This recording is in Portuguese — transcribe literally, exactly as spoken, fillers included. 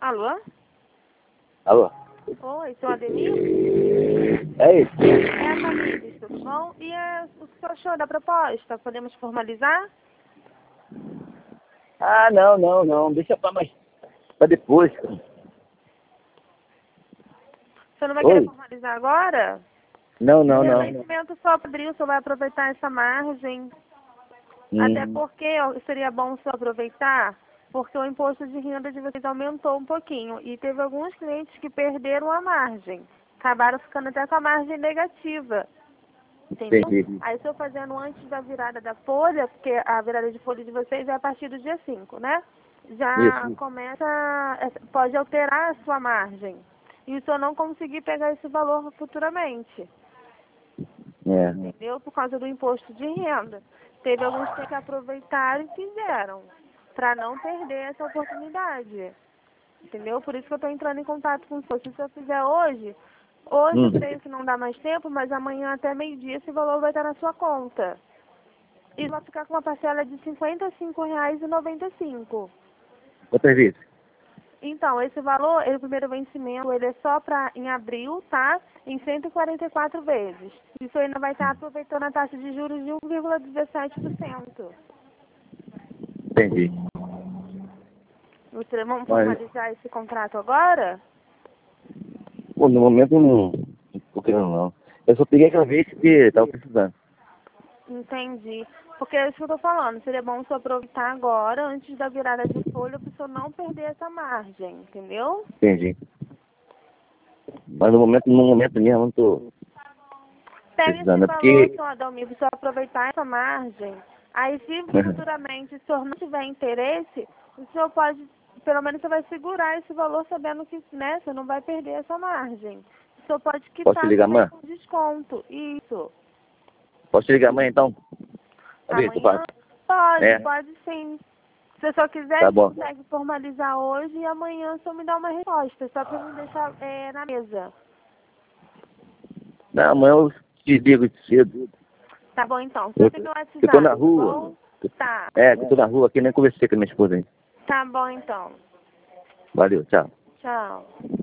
Alô? Alô? Oi, seu Ademir? É isso. É a Tamires, tudo bom? E é, o que você achou da proposta? Podemos formalizar? Ah, não, não, não. Deixa pra mais. Pra depois. Você não vai Oi? querer formalizar agora? Não, não, O não. vencimento só abriu, você vai aproveitar essa margem. Até Hum, porque ó, seria bom só aproveitar, porque o imposto de renda de vocês aumentou um pouquinho. E teve alguns clientes que perderam a margem. Acabaram ficando até com a margem negativa. Entendeu? entendi. Aí estou fazendo antes da virada da folha, porque a virada de folha de vocês é a partir do dia cinco, né? Já Isso. começa, pode alterar a sua margem. E se eu não conseguir pegar esse valor futuramente, É. entendeu? Por causa do imposto de renda. Teve alguns que aproveitaram e fizeram, para não perder essa oportunidade. Entendeu? Por isso que eu estou entrando em contato com você. Se eu fizer hoje, hoje Hum. eu sei que não dá mais tempo, mas amanhã até meio-dia esse valor vai estar na sua conta. E vai ficar com uma parcela de cinquenta e cinco reais e noventa e cinco. Outra vez. Então, esse valor, ele, o primeiro vencimento, ele é só para em abril, tá? Em cento e quarenta e quatro vezes. Isso ainda vai estar aproveitando a taxa de juros de um vírgula dezessete por cento. Entendi. Você, vamos Mas, formalizar esse contrato agora? pô, no momento não. Não tô querendo, não. Eu só peguei aquela vez que tava precisando. Entendi. Porque é isso que eu tô falando. Seria bom você aproveitar agora, antes da virada de folha, para você não perder essa margem, entendeu? Entendi. Mas no momento, no momento mesmo, eu não tô Pega esse precisando. É valor, porque. senhor Adalmir, para você aproveitar essa margem. Aí, se futuramente o senhor não tiver interesse, o senhor pode, pelo menos você vai segurar esse valor sabendo que, né, você não vai perder essa margem. O senhor pode Posso te quitar ligar também amanhã? com desconto. Isso. Posso te ligar amanhã então? Pra ver se eu Amanhã? faço. Pode, É, pode sim. Se eu só quiser, a tá gente bom. consegue formalizar hoje e amanhã só me dá uma resposta, só para me deixar é, na mesa. Não, amanhã eu te ligo de cedo. Tá bom então. Você Eu, tem o eu tô WhatsApp, na tá rua. bom? Tá. É, que eu tô na rua aqui, nem conversei com a minha esposa ainda. Tá bom então. Valeu, tchau. Tchau.